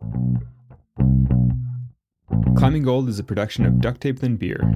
Climbing Gold is a production of Duct Tape Than Beer.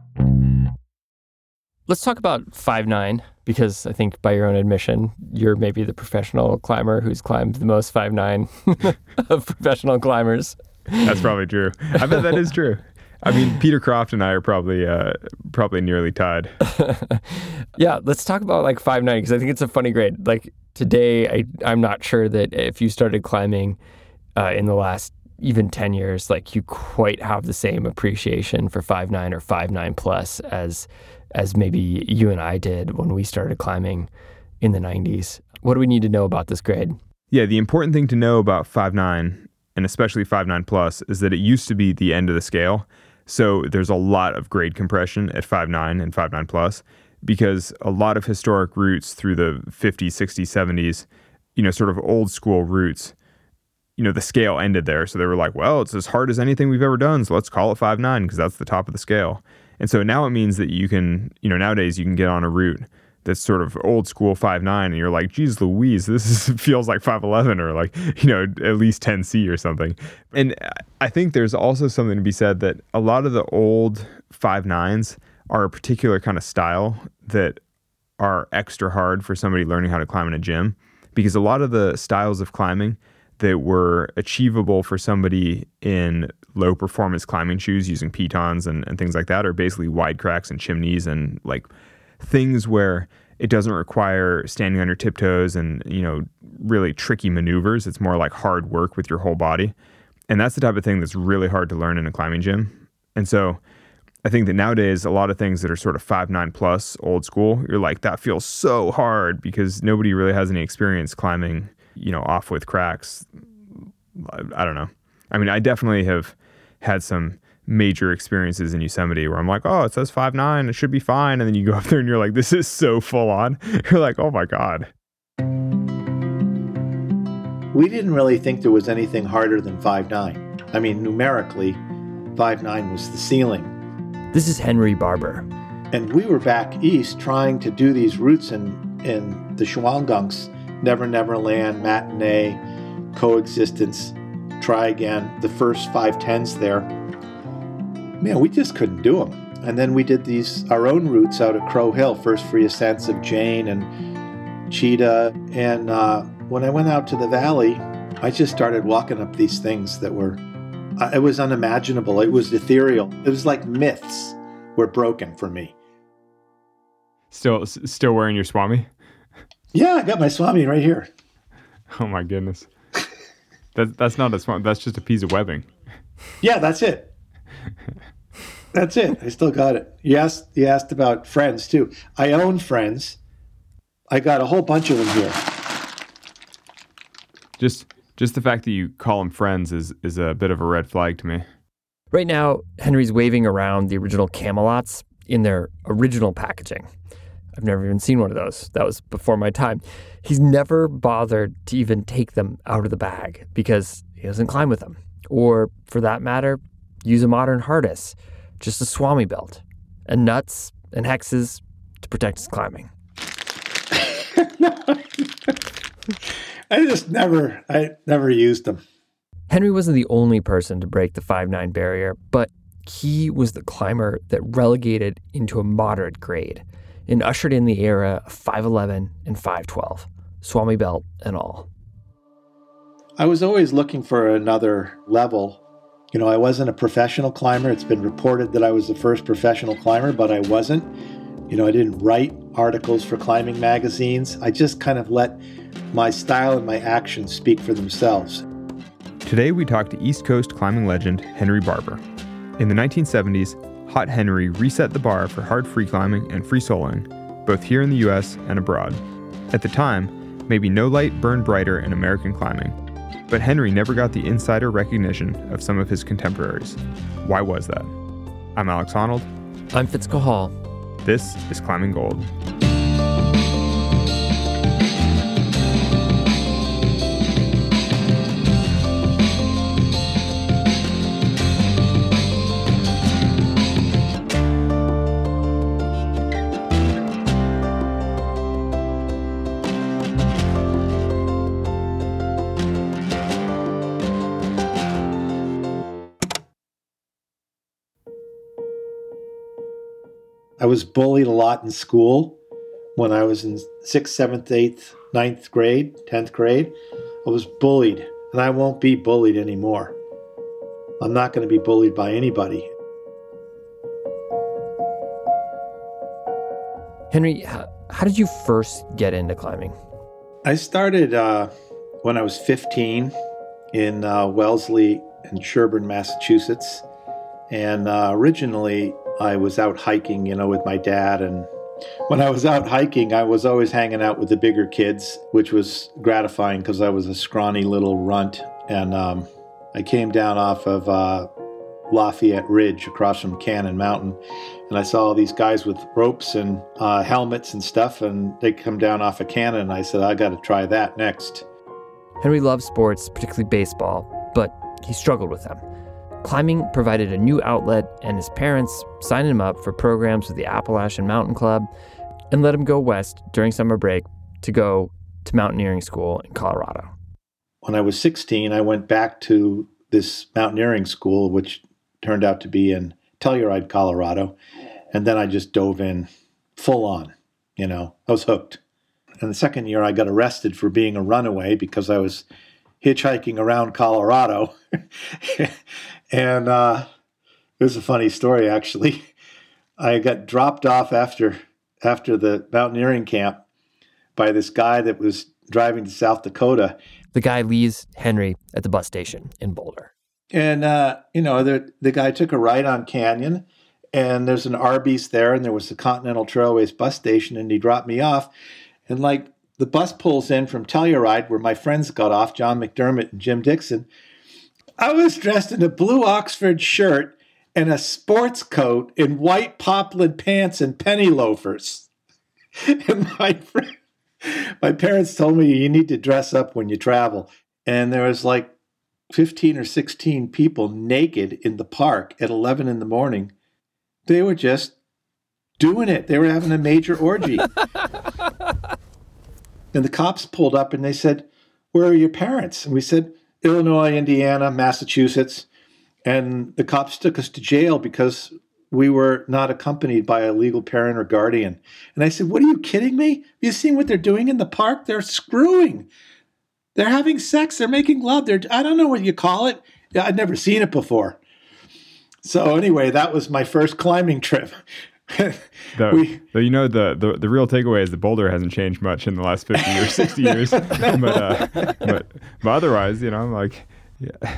Let's talk about 5'9", because I think by your own admission, you're maybe the professional climber who's climbed the most 5'9" of professional climbers. That's probably true. I bet that is true. I mean, Peter Croft and I are probably nearly tied. Yeah, let's talk about like 5'9", because I think it's a funny grade. Like today, I'm not sure that if you started climbing in the last even 10 years, like you quite have the same appreciation for 5'9" or 5'9 plus as maybe you and I did when we started climbing in the 90s. What do we need to know about this grade? Yeah, the important thing to know about 5'9", and especially 5'9 plus, is that it used to be the end of the scale. So there's a lot of grade compression at 5'9 and 5'9 plus, because a lot of historic routes through the 50s, 60s, 70s, sort of old school routes, the scale ended there. So they were like, well, it's as hard as anything we've ever done, so let's call it 5'9 because that's the top of the scale. And so now it means that you can, nowadays you can get on a route that's sort of old school 5'9", and you're like, geez Louise, feels like 5'11", or like, at least 10C or something. And I think there's also something to be said that a lot of the old 5'9s are a particular kind of style that are extra hard for somebody learning how to climb in a gym, because a lot of the styles of climbing that were achievable for somebody in low performance climbing shoes using pitons and things like that are basically wide cracks and chimneys and like things where it doesn't require standing on your tiptoes and, really tricky maneuvers. It's more like hard work with your whole body. And that's the type of thing that's really hard to learn in a climbing gym. And so I think that nowadays, a lot of things that are sort of 5'9 plus old school, you're like, that feels so hard because nobody really has any experience climbing, off with cracks. I don't know. I mean, I definitely have had some major experiences in Yosemite where I'm like, oh, it says 5'9", it should be fine. And then you go up there and you're like, this is so full on. You're like, oh my God. We didn't really think there was anything harder than 5'9". I mean, numerically, 5'9" was the ceiling. This is Henry Barber. And we were back east trying to do these routes in the Shawangunk, Never Never Land, Matinee, Coexistence, Try Again, the first 5'10s there. Man, we just couldn't do them. And then we did our own routes out at Crow Hill, first free ascents of Jane and Cheetah. And when I went out to the valley, I just started walking up these things that were, it was unimaginable. It was ethereal. It was like myths were broken for me. Still wearing your Swami? Yeah, I got my Swami right here. Oh my goodness. That's not a Swami. That's just a piece of webbing. Yeah, that's it. That's it. I still got it. You asked about Friends too. I own Friends. I got a whole bunch of them here. Just the fact that you call them Friends is a bit of a red flag to me. Right now, Henry's waving around the original Camelots in their original packaging. I've never even seen one of those. That was before my time. He's never bothered to even take them out of the bag because he doesn't climb with them. Or, for that matter, use a modern harness, just a Swami belt, and nuts and hexes to protect his climbing. I never used them. Henry wasn't the only person to break the 5'9" barrier, but he was the climber that relegated into a moderate grade and ushered in the era of 5'11" and 5'12", Swami belt and all. I was always looking for another level. I wasn't a professional climber. It's been reported that I was the first professional climber, but I wasn't. I didn't write articles for climbing magazines. I just kind of let my style and my actions speak for themselves. Today we talk to East Coast climbing legend Henry Barber. In the 1970s, Hot Henry reset the bar for hard free climbing and free soloing, both here in the US and abroad. At the time, maybe no light burned brighter in American climbing, but Henry never got the insider recognition of some of his contemporaries. Why was that? I'm Alex Honnold. I'm Fitzko Hall. This is Climbing Gold. I was bullied a lot in school when I was in 6th, 7th, 8th, 9th grade, 10th grade. I was bullied, and I won't be bullied anymore. I'm not going to be bullied by anybody. Henry, how did you first get into climbing? I started when I was 15 in Wellesley and Sherburne, Massachusetts. And originally, I was out hiking, with my dad. And when I was out hiking, I was always hanging out with the bigger kids, which was gratifying because I was a scrawny little runt. And I came down off of Lafayette Ridge across from Cannon Mountain. And I saw all these guys with ropes and helmets and stuff, and they come down off of Cannon. And I said, I got to try that next. Henry loved sports, particularly baseball, but he struggled with them. Climbing provided a new outlet, and his parents signed him up for programs with the Appalachian Mountain Club and let him go west during summer break to go to mountaineering school in Colorado. When I was 16, I went back to this mountaineering school, which turned out to be in Telluride, Colorado. And then I just dove in full on, I was hooked. And the second year I got arrested for being a runaway because I was hitchhiking around Colorado. And there's a funny story, actually. I got dropped off after the mountaineering camp by this guy that was driving to South Dakota. The guy leaves Henry at the bus station in Boulder. And, the guy took a ride on Canyon, and there's an Arby's there, and there was the Continental Trailways bus station, and he dropped me off. And the bus pulls in from Telluride, where my friends got off, John McDermott and Jim Dixon. I was dressed in a blue Oxford shirt and a sports coat in white poplin pants and penny loafers. And my parents told me, you need to dress up when you travel. And there was 15 or 16 people naked in the park at 11 in the morning. They were just doing it. They were having a major orgy. And the cops pulled up and they said, where are your parents? And we said, Illinois, Indiana, Massachusetts. And the cops took us to jail because we were not accompanied by a legal parent or guardian. And I said, what are you kidding me? Have you seen what they're doing in the park? They're screwing. They're having sex. They're making love. I don't know what you call it. I'd never seen it before. So anyway, that was my first climbing trip. The real takeaway is that Boulder hasn't changed much in the last 50 or 60 years. but otherwise, I'm like, yeah.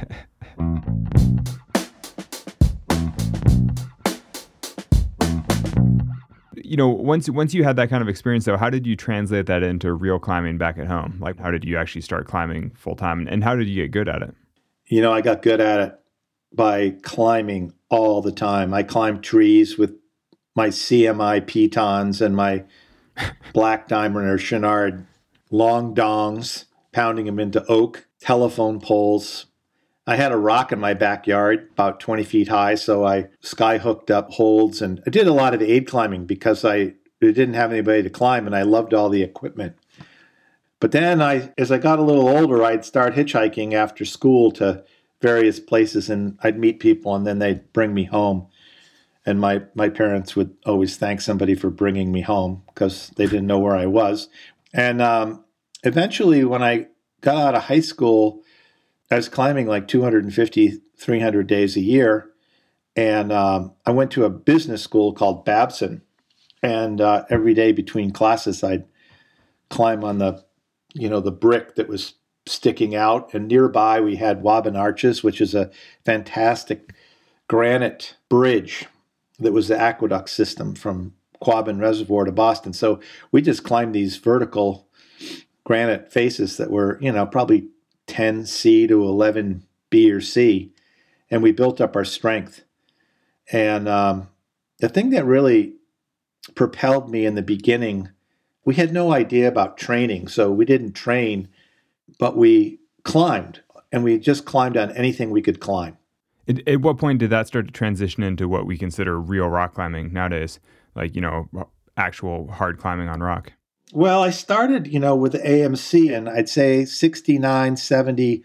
Once you had that kind of experience, though, how did you translate that into real climbing back at home? Like, how did you actually start climbing full time, and how did you get good at it? I got good at it by climbing all the time. I climbed trees with my CMI pitons and my Black Diamond or Chenard long dongs, pounding them into oak, telephone poles. I had a rock in my backyard about 20 feet high, so I sky hooked up holds, and I did a lot of aid climbing because I didn't have anybody to climb, and I loved all the equipment. But then as I got a little older, I'd start hitchhiking after school to various places, and I'd meet people, and then they'd bring me home. And my parents would always thank somebody for bringing me home because they didn't know where I was. And eventually, when I got out of high school, I was climbing 250, 300 days a year. And I went to a business school called Babson. And every day between classes, I'd climb on the brick that was sticking out. And nearby, we had Waban Arches, which is a fantastic granite bridge that was the aqueduct system from Quabbin Reservoir to Boston. So we just climbed these vertical granite faces that were, probably 10C to 11B or C. And we built up our strength. And the thing that really propelled me in the beginning, we had no idea about training. So we didn't train, but we climbed. And we just climbed on anything we could climb. At what point did that start to transition into what we consider real rock climbing nowadays? Actual hard climbing on rock? Well, I started, with the AMC, and I'd say 69, 70,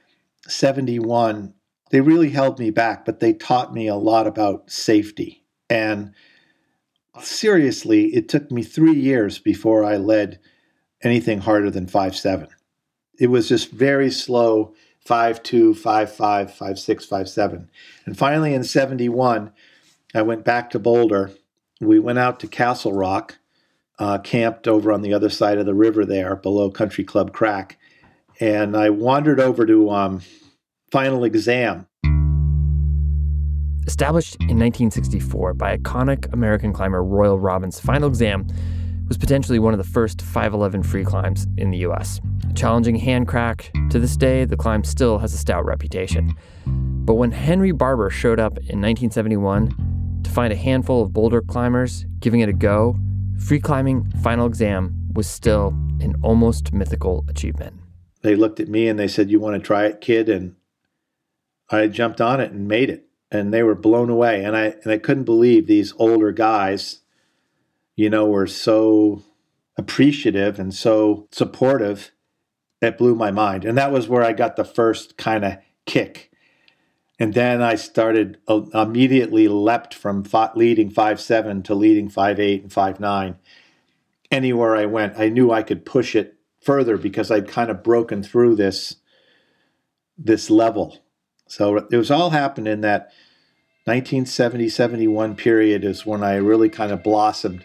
71. They really held me back, but they taught me a lot about safety. And Seriously, it took me 3 years before I led anything harder than 5.7. It was just very slow, 5.2, 5.5, 5.6, 5.7. And finally in 71, I went back to Boulder. We went out to Castle Rock, camped over on the other side of the river there below Country Club Crack. And I wandered over to Final Exam. Established in 1964 by iconic American climber Royal Robbins, Final Exam was potentially one of the first 5.11 free climbs in the U.S. A challenging hand crack, to this day, the climb still has a stout reputation. But when Henry Barber showed up in 1971 to find a handful of boulder climbers giving it a go, free climbing Final Exam was still an almost mythical achievement. They looked at me and they said, "You want to try it, kid?" And I jumped on it and made it. And they were blown away. And I couldn't believe these older guys, were so appreciative and so supportive. It blew my mind. And that was where I got the first kind of kick. And then I started immediately leapt from leading 5.7 to leading 5.8 and 5.9. Anywhere I went, I knew I could push it further because I'd kind of broken through this level. So it was all happened in that 1970-71 period is when I really kind of blossomed.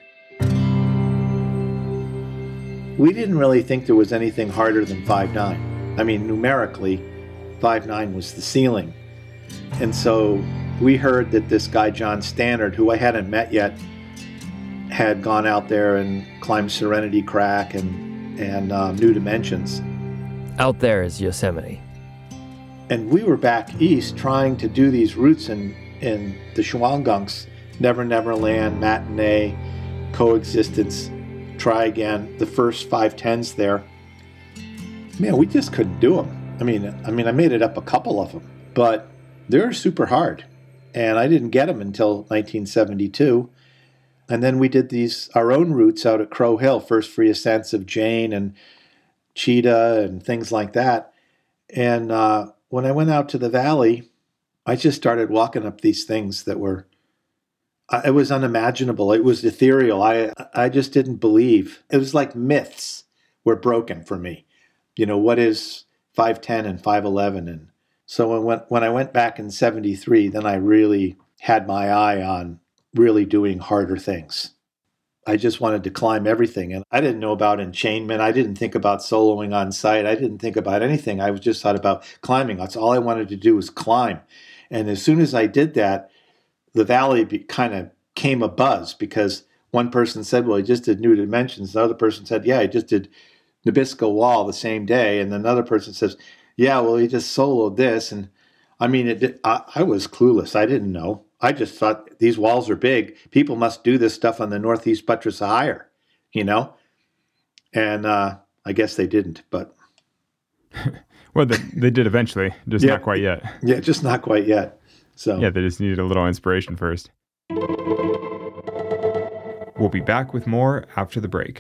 We didn't really think there was anything harder than 5.9. I mean, numerically, 5.9 was the ceiling. And so we heard that this guy, John Stannard, who I hadn't met yet, had gone out there and climbed Serenity Crack and New Dimensions. Out there is Yosemite. And we were back east trying to do these routes in the Shawangunks, Never Never Land, Matinee, Coexistence, Try Again, the first 5.10s there. Man, we just couldn't do them. I mean, I made it up a couple of them, but they're super hard. And I didn't get them until 1972. And then we did our own routes out at Crow Hill, first free ascents of Jane and Cheetah and things like that. And when I went out to the valley, I just started walking up these things that it was unimaginable. It was ethereal. I just didn't believe. It was like myths were broken for me. What is 5.10 and 5.11? And so when I went back in 73, then I really had my eye on really doing harder things. I just wanted to climb everything. And I didn't know about enchainment. I didn't think about soloing on site. I didn't think about anything. I just thought about climbing. That's all I wanted to do was climb. And as soon as I did that, the valley kind of came a buzz because one person said, well, he just did New Dimensions. The other person said, yeah, he just did Nabisco Wall the same day. And then another person says, yeah, well, he just soloed this. And I mean, I was clueless. I didn't know. I just thought these walls are big. People must do this stuff on the northeast buttress of higher, And I guess they didn't, but. Well, they did eventually, just not quite yet. Yeah, just not quite yet. So yeah, they just needed a little inspiration first. We'll be back with more after the break.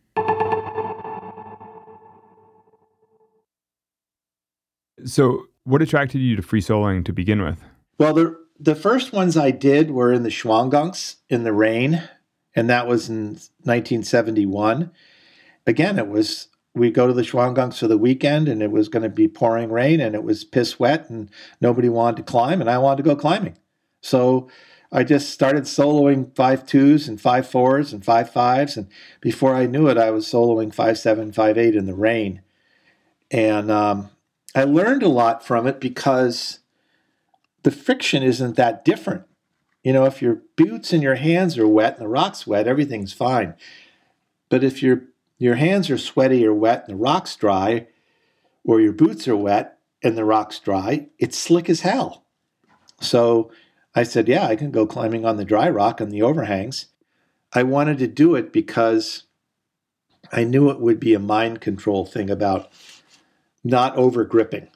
So what attracted you to free soloing to begin with? Well, the first ones I did were in the Shawangunks in the rain, and that was in 1971. Again, we go to the Shawangunks for the weekend, and it was going to be pouring rain, and it was piss wet, and nobody wanted to climb, and I wanted to go climbing. So I just started soloing 5.2s and 5.4s and 5.5s, and before I knew it, I was soloing 5.7, 5.8 in the rain. And I learned a lot from it because the friction isn't that different. If your boots and your hands are wet and the rock's wet, everything's fine. But if your hands are sweaty or wet and the rock's dry, or your boots are wet and the rock's dry, it's slick as hell. So I said, yeah, I can go climbing on the dry rock and the overhangs. I wanted to do it because I knew it would be a mind control thing about not over gripping.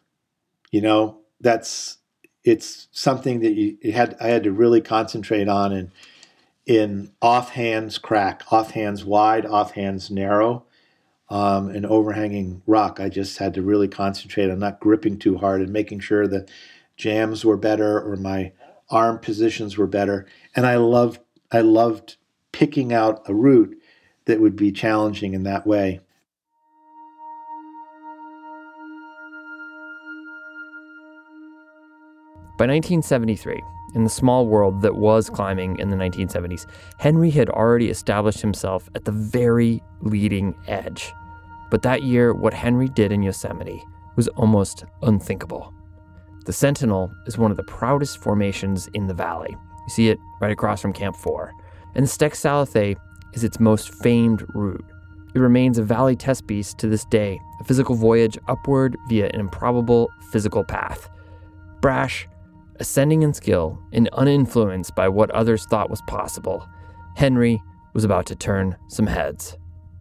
It's something that I had to really concentrate on in off-hands crack, off-hands wide, off-hands narrow, and overhanging rock. I just had to really concentrate on not gripping too hard and making sure the jams were better or my arm positions were better. And I loved picking out a route that would be challenging in that way. By 1973, in the small world that was climbing in the 1970s, Henry had already established himself at the very leading edge. But that year, what Henry did in Yosemite was almost unthinkable. The Sentinel is one of the proudest formations in the valley. You see it right across from Camp 4. And the Stek Salathe is its most famed route. It remains a valley test piece to this day, a physical voyage upward via an improbable physical path. Brash, ascending in skill, and uninfluenced by what others thought was possible, Henry was about to turn some heads.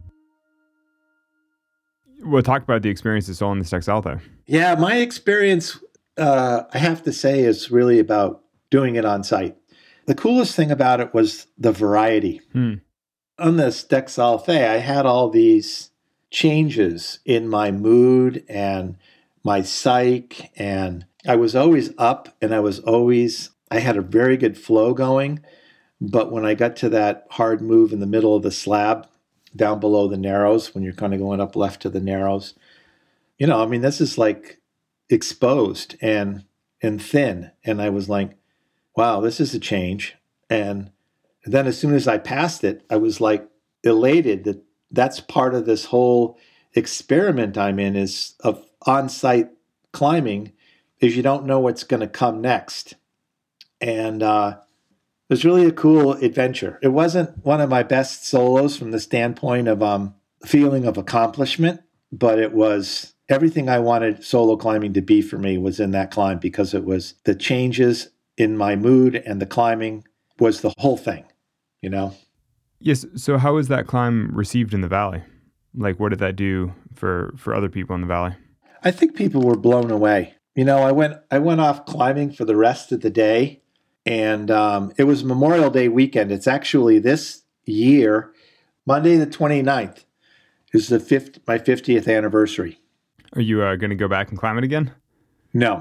We'll talk about the experience of soloing the Stek Salathe. Yeah, my experience, I have to say, is really about doing it on site. The coolest thing about it was the variety. On the Stek Salathe, I had all these changes in my mood and my psyche, and I was always up, and I had a very good flow going. But when I got to that hard move in the middle of the slab, down below the Narrows, when you're kind of going up left to the Narrows, this is like exposed and thin. And I was like, wow, this is a change. And then as soon as I passed it, I was like elated that that's part of this whole experiment I'm in, is of on-site climbing, is you don't know what's going to come next. And it was really a cool adventure. It wasn't one of my best solos from the standpoint of feeling of accomplishment, but it was everything I wanted solo climbing to be for me was in that climb, because it was the changes in my mood, and the climbing was the whole thing, Yes. So how was that climb received in the valley? Like, what did that do for other people in the valley? I think people were blown away. I went off climbing for the rest of the day, and it was Memorial Day weekend. It's actually this year, Monday the 29th, is my 50th anniversary. Are you going to go back and climb it again? No.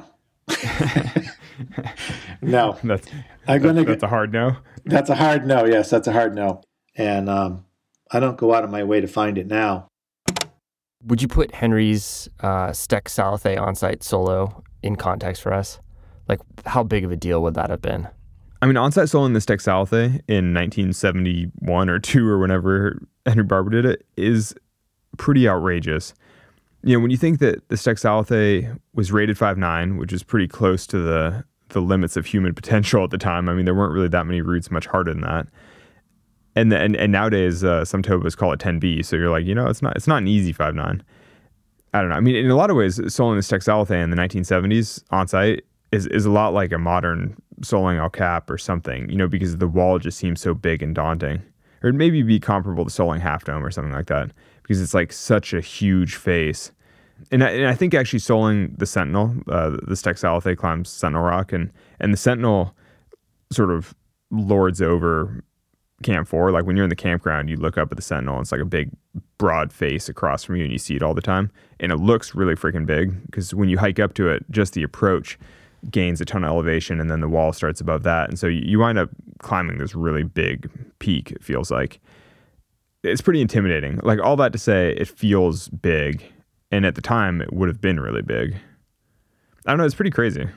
No. That's a hard no? That's a hard no, yes, that's a hard no. And I don't go out of my way to find it now. Would you put Henry's Stek Salathe on-site solo in context for us? Like, how big of a deal would that have been? I mean, on-site soloing the Stek Salathe in 1971 or 2 or whenever Henry Barber did it is pretty outrageous. When you think that the Stek Salathe was rated 5.9, which is pretty close to the limits of human potential at the time. I mean, there weren't really that many routes much harder than that. And nowadays, some tobas call it 10B. So you're like, it's not an easy 5.9. I don't know. I mean, in a lot of ways, soloing the Stek Salathe in the 1970s on site is a lot like a modern soloing El Cap or something, because the wall just seems so big and daunting. Or maybe be comparable to soloing Half Dome or something like that, because it's like such a huge face. And I think actually soloing the Sentinel, the Stek Salathe climbs Sentinel Rock, and the Sentinel sort of lords over Camp 4. Like when you're in the campground, you look up at the Sentinel, and it's like a big, broad face across from you, and you see it all the time. And it looks really freaking big, because when you hike up to it, just the approach gains a ton of elevation, and then the wall starts above that. And so you wind up climbing this really big peak, it feels like. It's pretty intimidating. Like, all that to say, it feels big. And at the time, it would have been really big. I don't know, it's pretty crazy.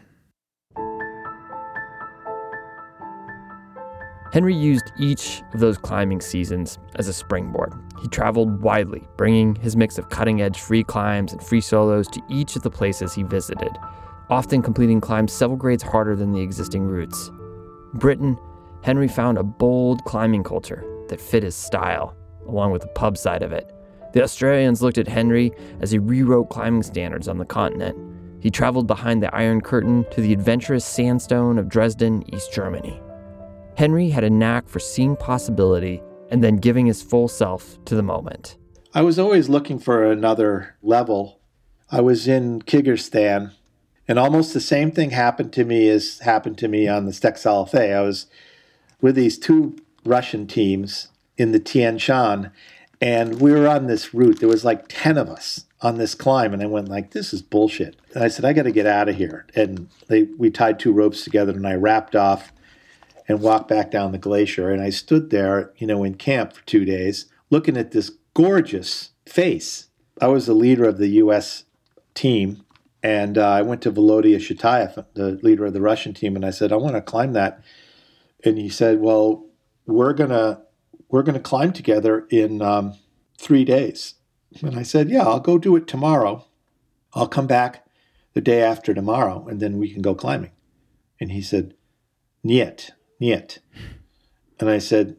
Henry used each of those climbing seasons as a springboard. He traveled widely, bringing his mix of cutting-edge free climbs and free solos to each of the places he visited, often completing climbs several grades harder than the existing routes. In Britain, Henry found a bold climbing culture that fit his style, along with the pub side of it. The Australians looked at Henry as he rewrote climbing standards on the continent. He traveled behind the Iron Curtain to the adventurous sandstone of Dresden, East Germany. Henry had a knack for seeing possibility and then giving his full self to the moment. I was always looking for another level. I was in Kyrgyzstan, and almost the same thing happened to me as happened to me on the Stek Salathe. I was with these 2 Russian teams in the Tian Shan, and we were on this route. There was like 10 of us on this climb, and I went like, this is bullshit. And I said, I got to get out of here. And we tied 2 ropes together, and I rapped off, and walk back down the glacier. And I stood there, in camp for 2 days, looking at this gorgeous face. I was the leader of the U.S. team, and I went to Volodya Shatayev, the leader of the Russian team, and I said, I want to climb that. And he said, well, we're gonna climb together in 3 days. And I said, yeah, I'll go do it tomorrow. I'll come back the day after tomorrow, and then we can go climbing. And he said, niet. And I said,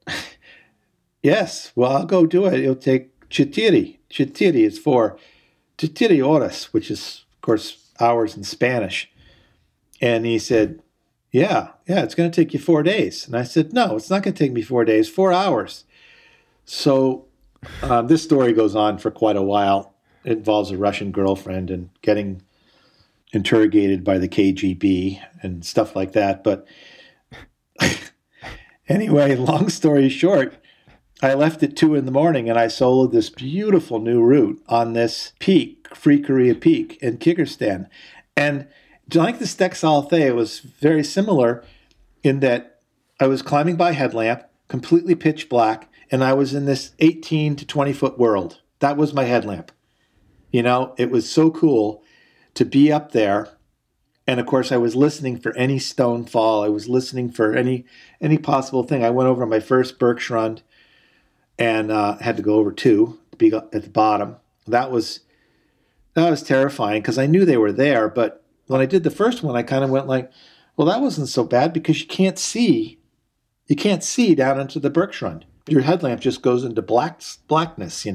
yes, well, I'll go do it. It'll take четыре. Четыре is 4. Четыре horas, which is, of course, hours in Spanish. And he said, yeah, it's going to take you 4 days. And I said, no, it's not going to take me 4 days, 4 hours. So this story goes on for quite a while. It involves a Russian girlfriend and getting interrogated by the KGB and stuff like that. But anyway, long story short, I left at 2 a.m. and I soloed this beautiful new route on this peak, Free Korea Peak in Kyrgyzstan. And like the Stek Salathe, it was very similar in that I was climbing by headlamp, completely pitch black, and I was in this 18 to 20 foot world. That was my headlamp. It was so cool to be up there. And of course, I was listening for any stone fall. I was listening for any possible thing. I went over my first Bergschrund and had to go over 2 to be at the bottom. That was terrifying because I knew they were there. But when I did the first one, I kind of went like, well, that wasn't so bad because you can't see down into the Bergschrund. Your headlamp just goes into blackness,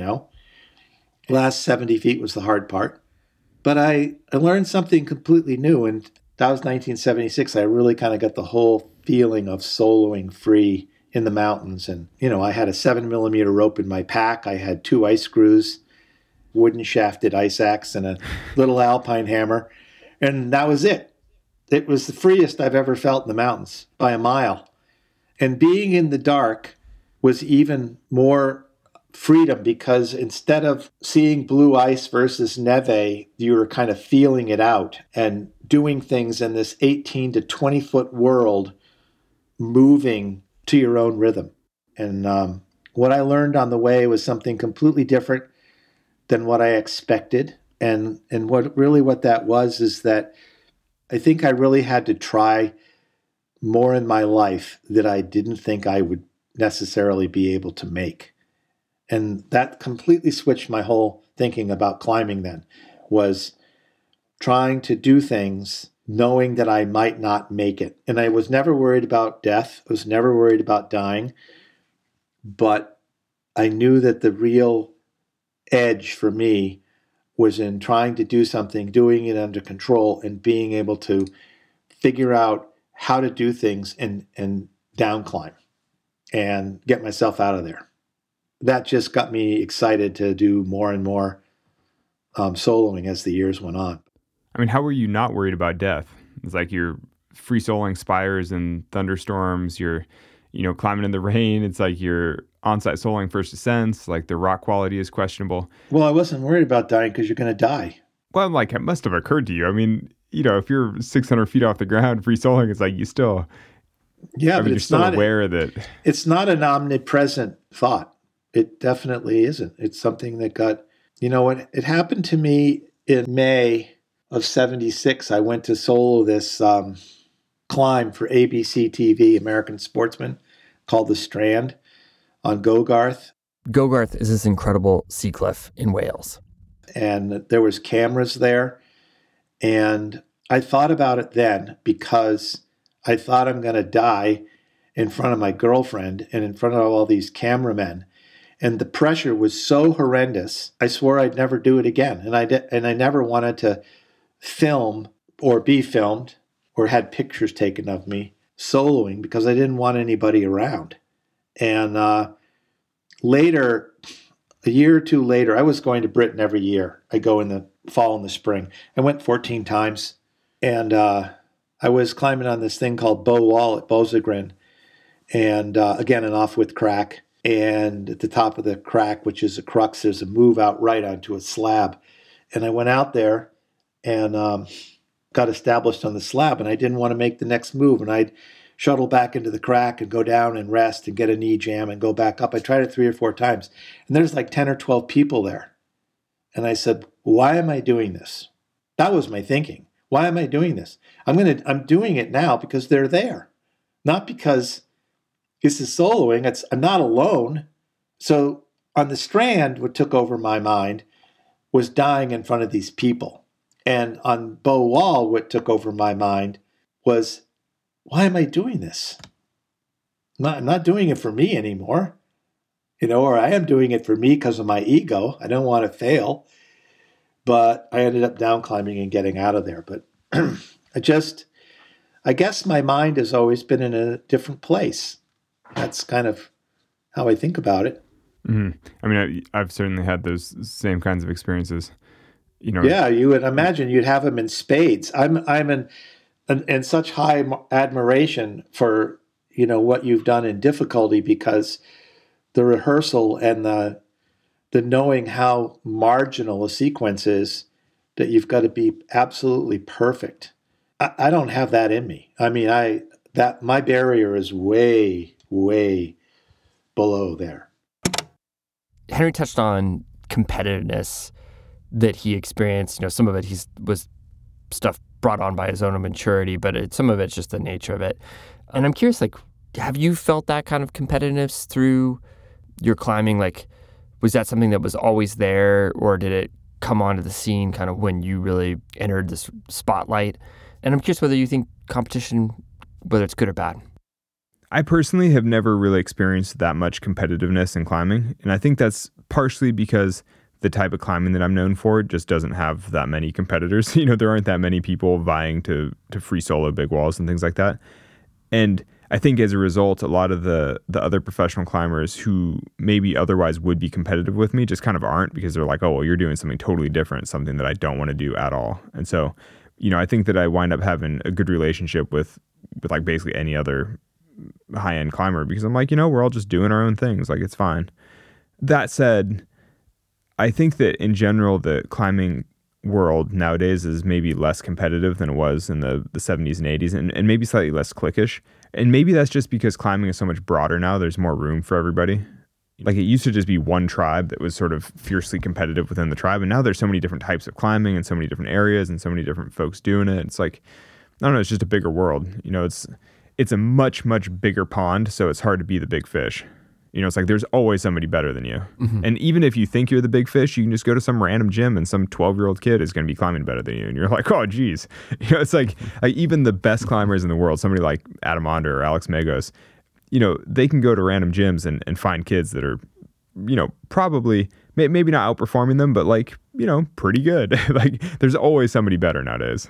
Last 70 feet was the hard part. But I learned something completely new, and that was 1976. I really kind of got the whole feeling of soloing free in the mountains. And, I had a 7mm rope in my pack. I had 2 ice screws, wooden shafted ice axe, and a little alpine hammer. And that was it. It was the freest I've ever felt in the mountains by a mile. And being in the dark was even more freedom because instead of seeing blue ice versus neve, you were kind of feeling it out and doing things in this 18 to 20 foot world, moving to your own rhythm. And what I learned on the way was something completely different than what I expected. And what that was is that I think I really had to try more in my life that I didn't think I would necessarily be able to make. And that completely switched my whole thinking about climbing then, was trying to do things knowing that I might not make it. And I was never worried about death. I was never worried about dying. But I knew that the real edge for me was in trying to do something, doing it under control, and being able to figure out how to do things and down climb and get myself out of there. That just got me excited to do more and more soloing as the years went on. I mean, how were you not worried about death? It's like you're free soloing spires and thunderstorms. You're, climbing in the rain. It's like you're on-site soloing first ascents. Like the rock quality is questionable. Well, I wasn't worried about dying because you're going to die. Well, like it must have occurred to you. I mean, if you're 600 feet off the ground free soloing, it's like you still, but you're still aware that it's not an omnipresent thought. It definitely isn't. It's something that got, it happened to me in May of 76. I went to solo this climb for ABC TV, American Sportsman, called The Strand on Gogarth. Gogarth is this incredible sea cliff in Wales. And there was cameras there. And I thought about it then because I thought I'm going to die in front of my girlfriend and in front of all these cameramen. And the pressure was so horrendous, I swore I'd never do it again. And I never wanted to film or be filmed or had pictures taken of me soloing because I didn't want anybody around. And later, a year or 2 later, I was going to Britain every year. I go in the fall and the spring. I went 14 times. And I was climbing on this thing called Bow Wall at Bosegrin. And again, an off-width crack. And at the top of the crack, which is a crux, there's a move out right onto a slab. And I went out there and got established on the slab, and I didn't want to make the next move. And I'd shuttle back into the crack and go down and rest and get a knee jam and go back up. I tried it 3 or 4 times. And there's like 10 or 12 people there. And I said, why am I doing this? That was my thinking. Why am I doing this? I'm doing it now because they're there. Not because this is soloing. I'm not alone. So on the Strand, what took over my mind was dying in front of these people. And on Bow Wall, what took over my mind was, why am I doing this? I'm not doing it for me anymore. Or I am doing it for me because of my ego. I don't want to fail. But I ended up down climbing and getting out of there. But I guess my mind has always been in a different place. That's kind of how I think about it. Mm-hmm. I mean, I've certainly had those same kinds of experiences. Yeah, you would imagine you'd have them in spades. I'm in such high admiration for what you've done in difficulty, because the rehearsal and the knowing how marginal a sequence is, that you've got to be absolutely perfect. I don't have that in me. I mean, my barrier is way, way below there. Henry touched on competitiveness that he experienced. Some of it was stuff brought on by his own immaturity, but some of it's just the nature of it. And I'm curious, have you felt that kind of competitiveness through your climbing? Was that something that was always there, or did it come onto the scene kind of when you really entered this spotlight? And I'm curious whether you think competition, whether it's good or bad. I personally have never really experienced that much competitiveness in climbing. And I think that's partially because the type of climbing that I'm known for just doesn't have that many competitors. There aren't that many people vying to free solo big walls and things like that. And I think as a result, a lot of the other professional climbers who maybe otherwise would be competitive with me just kind of aren't, because they're like, oh, well, you're doing something totally different, something that I don't want to do at all. And so, I think that I wind up having a good relationship with like basically any other high-end climber, because I'm like, we're all just doing our own things. It's fine. That said, I think that in general, the climbing world nowadays is maybe less competitive than it was in the 70s and 80s, and maybe slightly less cliquish. And maybe that's just because climbing is so much broader now. There's more room for everybody. It used to just be one tribe that was sort of fiercely competitive within the tribe. And now there's so many different types of climbing and so many different areas and so many different folks doing it. It's I don't know, it's just a bigger world. It's a much, much bigger pond. So it's hard to be the big fish. It's there's always somebody better than you. Mm-hmm. And even if you think you're the big fish, you can just go to some random gym and some 12-year-old kid is going to be climbing better than you. And you're like, oh, geez. It's like even the best climbers in the world, somebody like Adam Onder or Alex Megos, they can go to random gyms and find kids that are, probably maybe not outperforming them, but pretty good. There's always somebody better nowadays.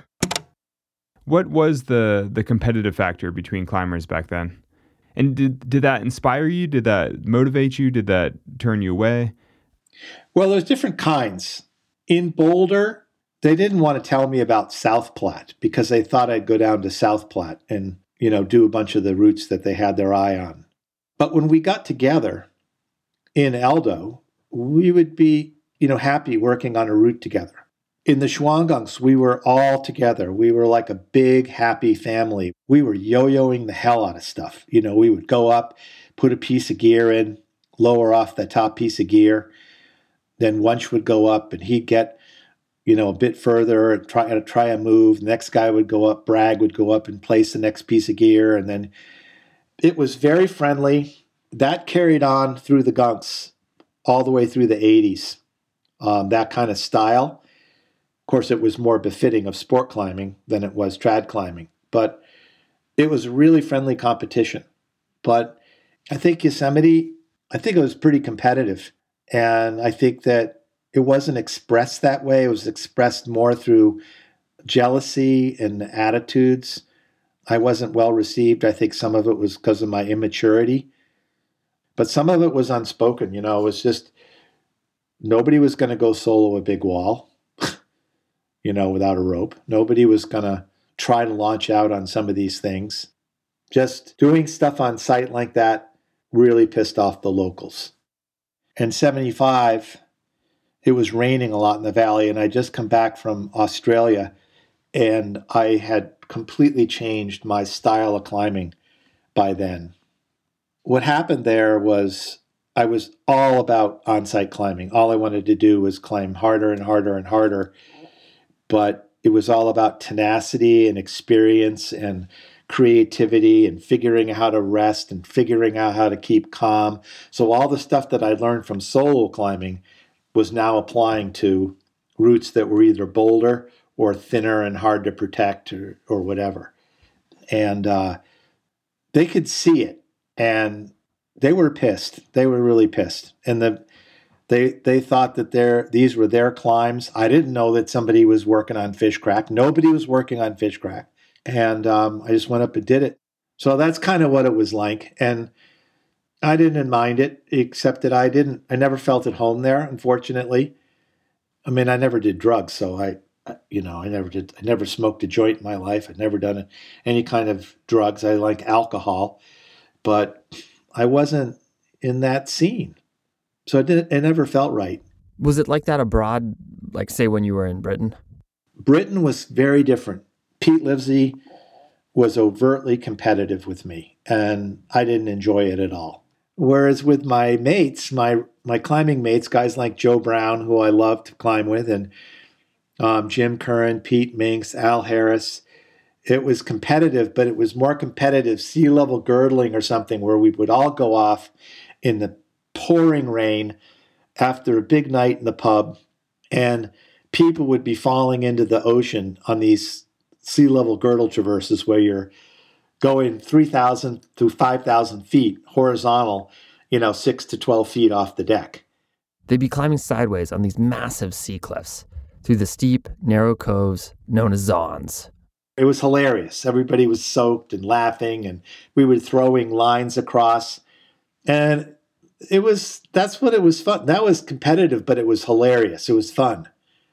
What was the competitive factor between climbers back then? And did that inspire you? Did that motivate you? Did that turn you away? Well, there's different kinds. In Boulder, they didn't want to tell me about South Platte because they thought I'd go down to South Platte and, do a bunch of the routes that they had their eye on. But when we got together in Eldo, we would be, happy working on a route together. In the Shwangungs, we were all together. We were like a big, happy family. We were yo-yoing the hell out of stuff. We would go up, put a piece of gear in, lower off the top piece of gear. Then Wunsch would go up and he'd get, a bit further and try a move. The next guy would go up, Bragg would go up and place the next piece of gear. And then it was very friendly. That carried on through the gunks all the way through the 80s, that kind of style. Of course, it was more befitting of sport climbing than it was trad climbing, but it was a really friendly competition. But I think Yosemite, it was pretty competitive. And I think that it wasn't expressed that way. It was expressed more through jealousy and attitudes. I wasn't well received. I think some of it was because of my immaturity, but some of it was unspoken. It was just nobody was going to go solo a big wall. Without a rope. Nobody was going to try to launch out on some of these things. Just doing stuff on site like that really pissed off the locals. In 75, it was raining a lot in the valley, and I'd just come back from Australia, and I had completely changed my style of climbing. by then. What happened there was I was all about on-site climbing. All I wanted to do was climb harder and harder and harder. But it was all about tenacity and experience and creativity and figuring out how to rest and figuring out how to keep calm. So all the stuff that I learned from solo climbing was now applying to routes that were either bolder or thinner and hard to protect or whatever. And they could see it, and they were pissed. They were really pissed. And they thought that these were their climbs. I didn't know that somebody was working on Fishcrack. Nobody was working on Fishcrack. And I just went up and did it. So that's kind of what it was like. And I didn't mind it, except that I never felt at home there, unfortunately. I mean, I never did drugs, so I never smoked a joint in my life. I'd never done any kind of drugs. I like alcohol, but I wasn't in that scene. So it never felt right. Was it like that abroad, like say when you were in Britain? Britain was very different. Pete Livesey was overtly competitive with me, and I didn't enjoy it at all. Whereas with my mates, my climbing mates, guys like Joe Brown, who I loved to climb with, and Jim Curran, Pete Minks, Al Harris, it was competitive, but it was more competitive sea level girdling or something, where we would all go off in the pouring rain after a big night in the pub, and people would be falling into the ocean on these sea level girdle traverses where you're going 3,000 to 5,000 feet horizontal, 6 to 12 feet off the deck. They'd be climbing sideways on these massive sea cliffs through the steep, narrow coves known as Zons. It was hilarious. Everybody was soaked and laughing, and we were throwing lines across. And that's what it was fun. That was competitive, but it was hilarious. It was fun.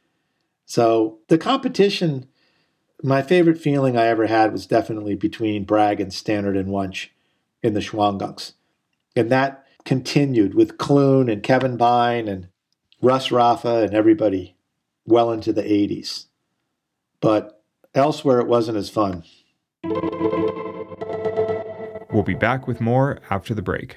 So the competition, my favorite feeling I ever had was definitely between Bragg and Stannard and Wunsch in the Schwangunks. And that continued with Clune and Kevin Bine and Russ Raffa and everybody well into the 80s. But elsewhere, it wasn't as fun. We'll be back with more after the break.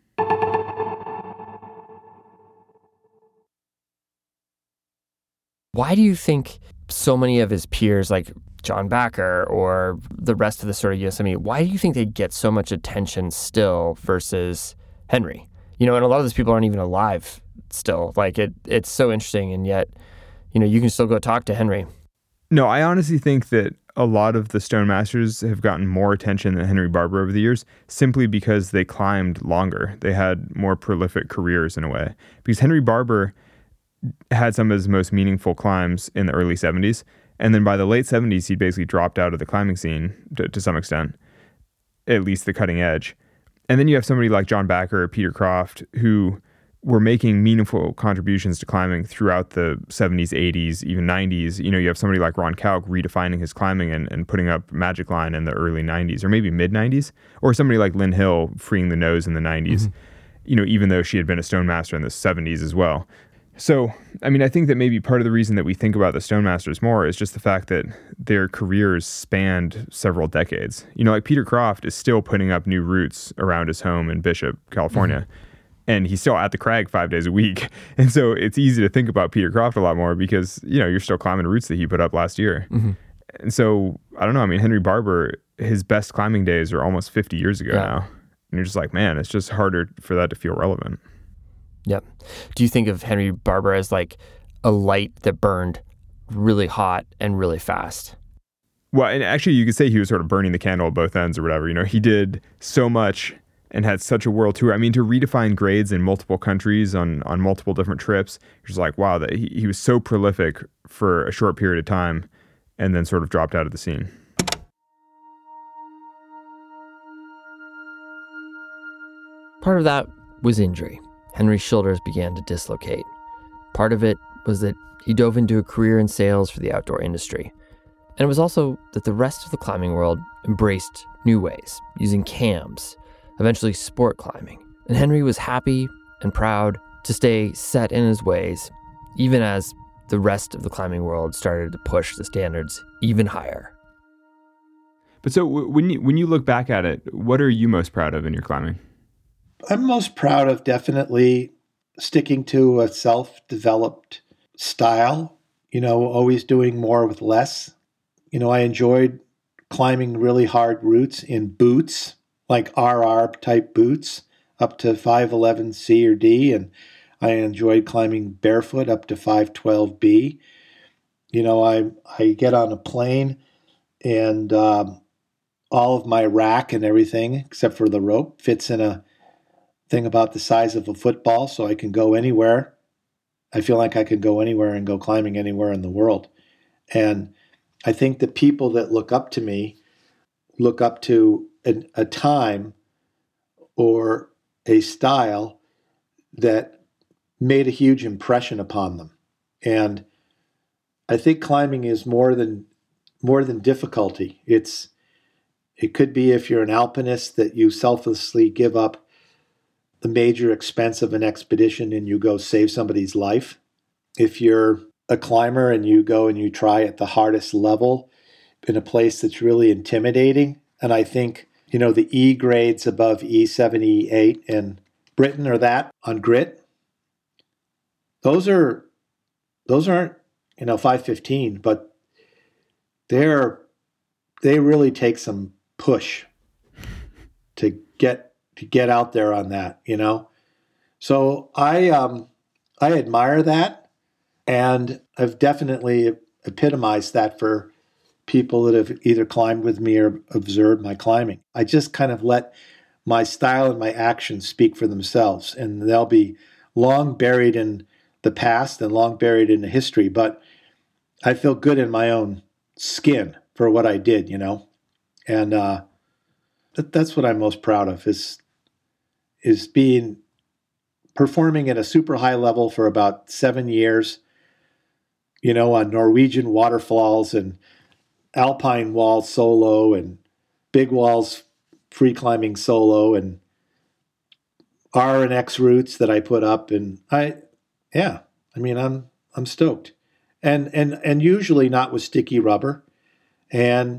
Why do you think so many of his peers, like John Backer or the rest of the sort of Yosemite, why do you think they get so much attention still versus Henry? And a lot of those people aren't even alive still. Like it's so interesting, and yet, you can still go talk to Henry. No, I honestly think that a lot of the Stone Masters have gotten more attention than Henry Barber over the years, simply because they climbed longer. They had more prolific careers in a way. Because Henry Barber had some of his most meaningful climbs in the early 70s. And then by the late 70s, he basically dropped out of the climbing scene to some extent, at least the cutting edge. And then you have somebody like John Backer or Peter Croft, who were making meaningful contributions to climbing throughout the 70s, 80s, even 90s. You have somebody like Ron Kalk redefining his climbing and putting up Magic Line in the early 90s, or maybe mid 90s, or somebody like Lynn Hill freeing the nose in the 90s, even though she had been a Stone Master in the 70s as well. So, I think that maybe part of the reason that we think about the Stone Masters more is just the fact that their careers spanned several decades. Like Peter Croft is still putting up new routes around his home in Bishop, California. And he's still at the crag 5 days a week. And so it's easy to think about Peter Croft a lot more because, you're still climbing routes that he put up last year. And so, I don't know. Henry Barber, his best climbing days are almost 50 years ago now. And you're just like, man, it's just harder for that to feel relevant. Yep. Do you think of Henry Barber as like a light that burned really hot and really fast? Well, and actually you could say he was sort of burning the candle at both ends or whatever. He did so much and had such a world tour. To redefine grades in multiple countries on multiple different trips, you're just like, wow, that he was so prolific for a short period of time and then sort of dropped out of the scene. Part of that was injury. Henry's shoulders began to dislocate. Part of it was that he dove into a career in sales for the outdoor industry. And it was also that the rest of the climbing world embraced new ways, using cams, eventually sport climbing. And Henry was happy and proud to stay set in his ways, even as the rest of the climbing world started to push the standards even higher. But so when you look back at it, what are you most proud of in your climbing? I'm most proud of definitely sticking to a self-developed style, always doing more with less. I enjoyed climbing really hard routes in boots, like RR type boots, up to 511C or D, and I enjoyed climbing barefoot up to 512B. I get on a plane and all of my rack and everything, except for the rope, fits in a thing about the size of a football, so I can go anywhere. I feel like I can go anywhere and go climbing anywhere in the world. And I think the people that look up to me look up to a time or a style that made a huge impression upon them. And I think climbing is more than difficulty. It could be, if you're an alpinist, that you selflessly give up the major expense of an expedition and you go save somebody's life. If you're a climber and you go and you try at the hardest level in a place that's really intimidating, and I think, the E grades above E7, E8 in Britain or that on grit, those aren't 515, but they really take some push to get out there on that, So I admire that, and I've definitely epitomized that for people that have either climbed with me or observed my climbing. I just kind of let my style and my actions speak for themselves, and they'll be long buried in the past and long buried in the history, but I feel good in my own skin for what I did, and that's what I'm most proud of is performing at a super high level for about 7 years, on Norwegian waterfalls and alpine walls solo and big walls free climbing solo and R and X routes that I put up, and I'm stoked, and usually not with sticky rubber, and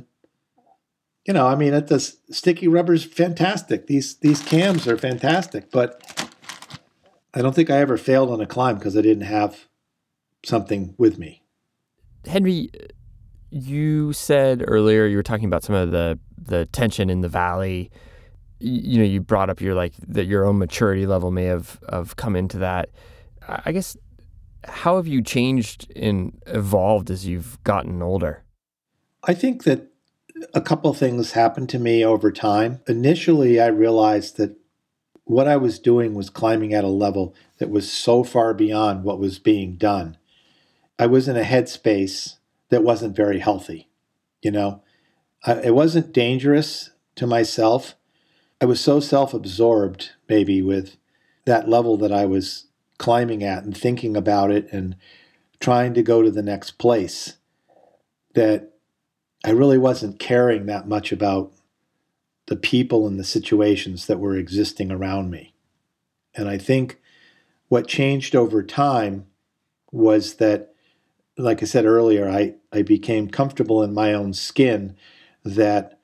the sticky rubber's fantastic. These cams are fantastic, but I don't think I ever failed on a climb because I didn't have something with me. Henry, you said earlier, you were talking about some of the tension in the valley. You brought up that your own maturity level may have come into that. I guess, how have you changed and evolved as you've gotten older? I think that a couple of things happened to me over time. Initially, I realized that what I was doing was climbing at a level that was so far beyond what was being done. I was in a headspace that wasn't very healthy. It wasn't dangerous to myself. I was so self-absorbed, maybe, with that level that I was climbing at and thinking about it and trying to go to the next place, that I really wasn't caring that much about the people and the situations that were existing around me. And I think what changed over time was that, like I said earlier, I became comfortable in my own skin, that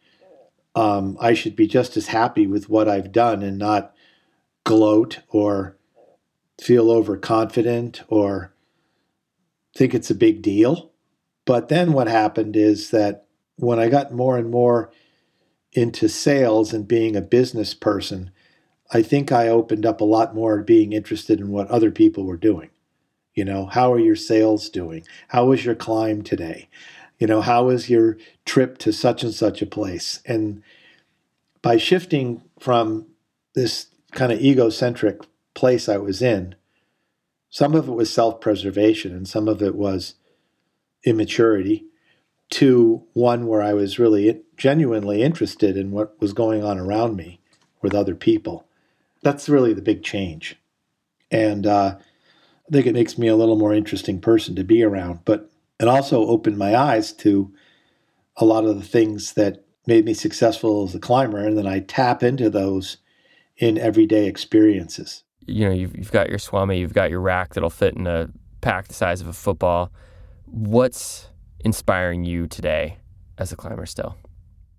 I should be just as happy with what I've done and not gloat or feel overconfident or think it's a big deal. But then what happened is that when I got more and more into sales and being a business person, I think I opened up a lot more to being interested in what other people were doing. How are your sales doing? How was your climb today? How was your trip to such and such a place? And by shifting from this kind of egocentric place I was in, some of it was self-preservation and some of it was immaturity, to one where I was really genuinely interested in what was going on around me with other people. That's really the big change. And I think it makes me a little more interesting person to be around. But it also opened my eyes to a lot of the things that made me successful as a climber, and then I tap into those in everyday experiences. You've got your Swami, you've got your rack that'll fit in a pack the size of a football. What's inspiring you today as a climber still?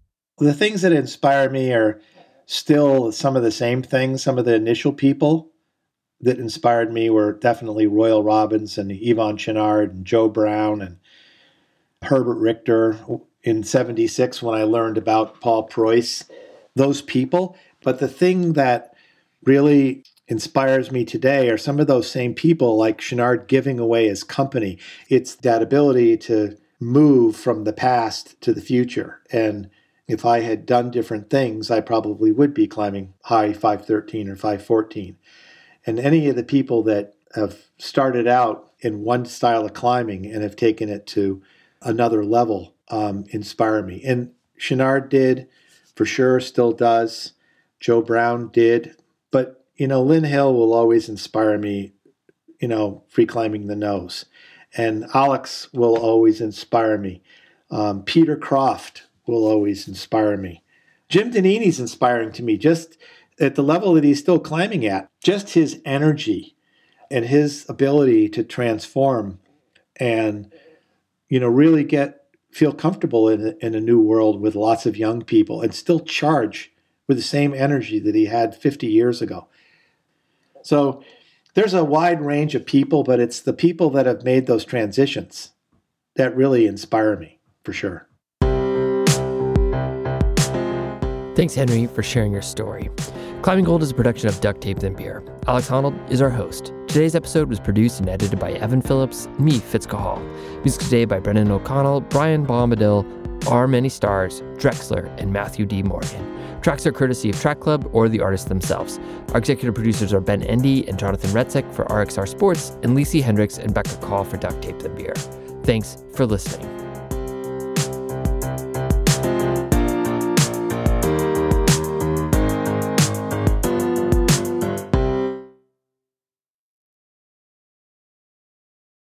The things that inspire me are still some of the same things. Some of the initial people that inspired me were definitely Royal Robbins and Yvon Chouinard and Joe Brown and Herbert Richter in 76 when I learned about Paul Preuss, those people. But the thing that really inspires me today are some of those same people, like Chouinard giving away his company. It's that ability to move from the past to the future. And if I had done different things, I probably would be climbing high 513 or 514. And any of the people that have started out in one style of climbing and have taken it to another level inspire me. And Chouinard did, for sure, still does. Joe Brown did. But, Lynn Hill will always inspire me, free climbing the nose. And Alex will always inspire me. Peter Croft will always inspire me. Jim Donnini's inspiring to me, just at the level that he's still climbing at. Just his energy and his ability to transform and, really feel comfortable in a new world with lots of young people and still charge with the same energy that he had 50 years ago. So there's a wide range of people, but it's the people that have made those transitions that really inspire me, for sure. Thanks, Henry, for sharing your story. Climbing Gold is a production of Duct Tape Then Beer. Alex Honnold is our host. Today's episode was produced and edited by Evan Phillips and me, Fitz Cahall. Music today by Brendan O'Connell, Brian Bombadil, R. Many Stars, Drexler, and Matthew D. Morgan. Tracks are courtesy of Track Club or the artists themselves. Our executive producers are Ben Endy and Jonathan Retzek for RXR Sports, and Lacey Hendricks and Becca Call for Duct Tape Then Beer. Thanks for listening.